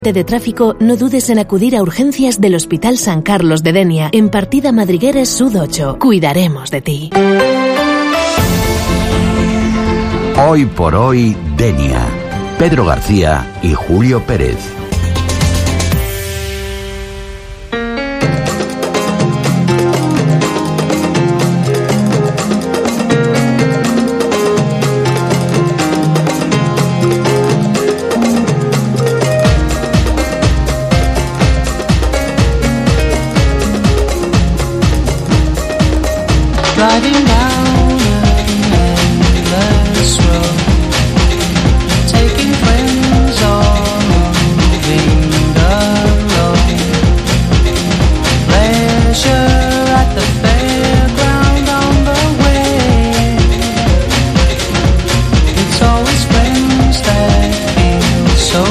de tráfico, no dudes en acudir a urgencias del Hospital San Carlos de Denia, en partida Madrigueres Sud 8. Cuidaremos de ti. Hoy por hoy, Denia. Pedro García y Julio Pérez. Driving down an endless road, taking friends or moving alone. Pleasure at the fairground on the way. It's always friends that feel so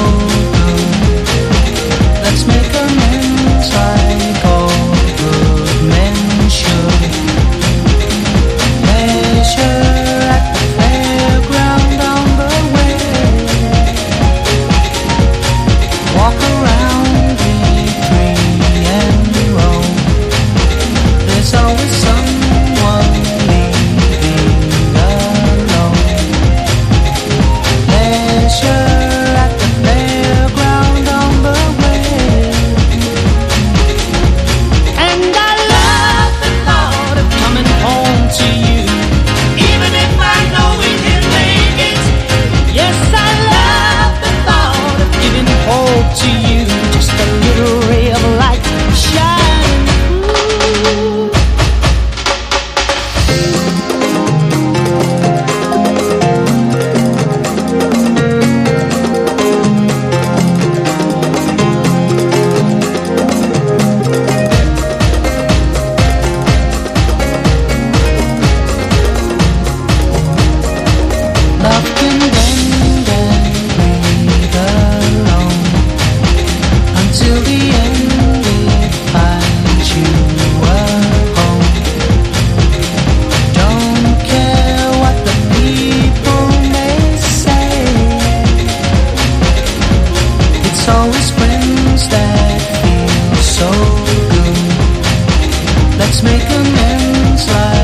good. Let's make amends like all good men should. At the fairground on the way. Walk around, be free and roam. There's always someone leaving alone. Pleasure at the fairground on the way. And I love the thought of coming home to you. To you, just a little ray of light shining through. Love can bend and breathe alone till the end it finds you at home. Don't care what the people may say. It's always friends that feel so good. Let's make amends like